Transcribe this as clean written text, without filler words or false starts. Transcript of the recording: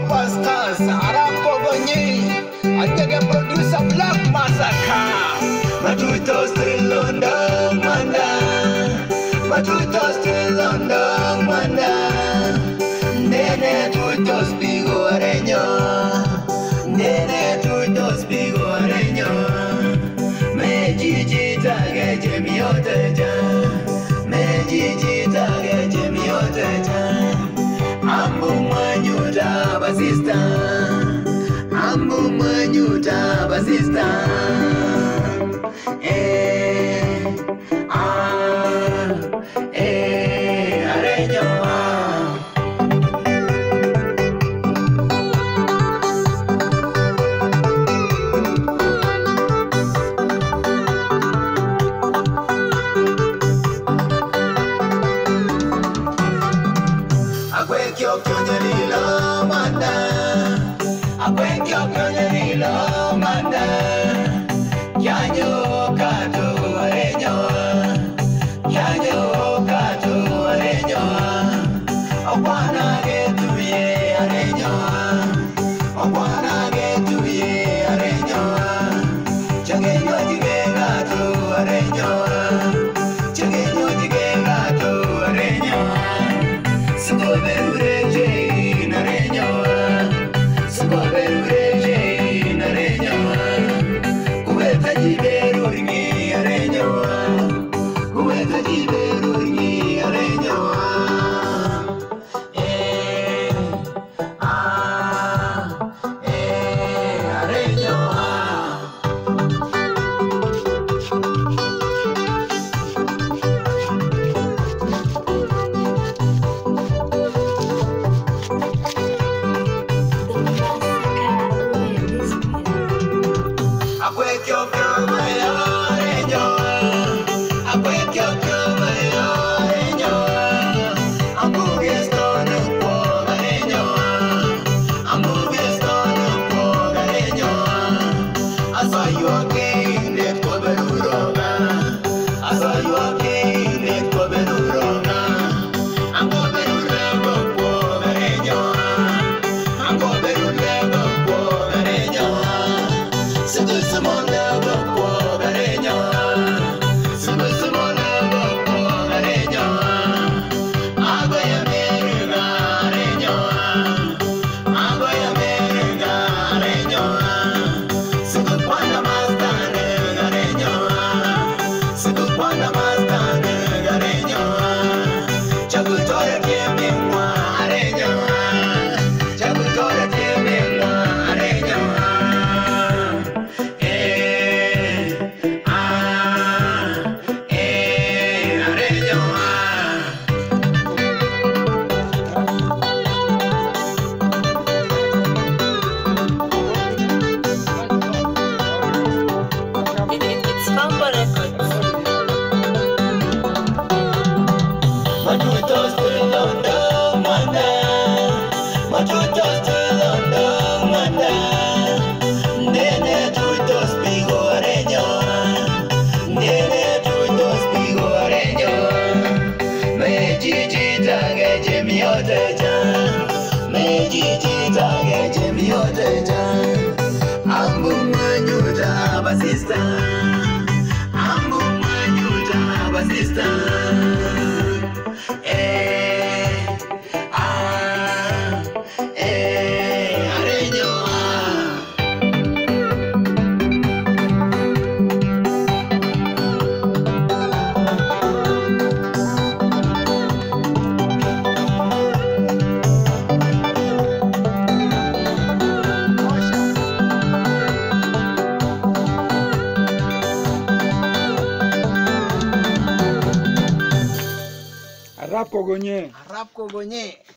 superstars Arab Kogonyi Agege producer Black Massacre Matuto still London Manda Matuto still London Manda Nene tutos bigo areño Nene tutos bigo areño Me jiji tage jemi oteja Me jiji tage jemi oteja Ambu manyuta basista Ambu manyuta basista areño Akwekyo kyonyelilo manda Akwekyo kyonyelilo manda Yanyo kato areño Yanyo kato areño Okwana getuye areño Okwana getuye areño Changeyo jige gato areño Changeyo jige gato areño Sugo berureje nareño Sugo berureje nareño Kubeta jiberu ringi areño Kubeta jiberu ringi areño areño Akwekyo kamayo areño Akwekyo kamayo areño Ambugestono po areño Ambugestono po areño Asayo again let ko beruronga Asayo again let ko beruronga Ambo berurego po areño Ambo berurego po areño Sugu sumonda po areño Sugu sumonda po areño Agoya merga areño Agoya merga areño Sugu kwanda mastane areño Sugu kwanda mastane areño Chagutore tiemi mwa areño Chagutore tiemi mwa areño Matuto still London Manda Matuto still London Manda Nene tutos bigo areño Nene tutos bigo areño Me jiji tage jemi oteja Me jiji tage jemi oteja Ambu manyuta basista Ambu manyuta basista areño Arab Kogonyi Arab Kogonyi